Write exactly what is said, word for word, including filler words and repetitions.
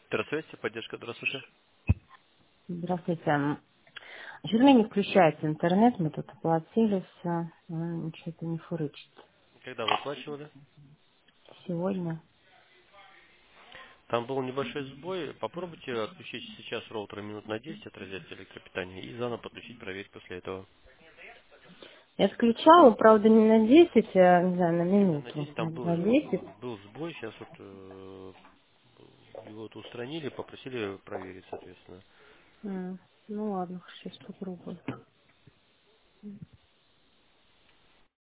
Здравствуйте, поддержка, здравствуйте. Здравствуйте. Что-то у меня не включается интернет, мы тут оплатили все, ничего это не фурычит. Когда вы оплачивали? Сегодня. Там был небольшой сбой. Попробуйте отключить сейчас роутер минут на десять от розетки электропитания и заново подключить, проверить после этого. Я отключала, правда, не на десять, а, не знаю, на Именно на минуту. десять там На был, на десять. был сбой, сейчас вот э, его вот устранили, попросили проверить, соответственно. М, Ну ладно, сейчас попробую.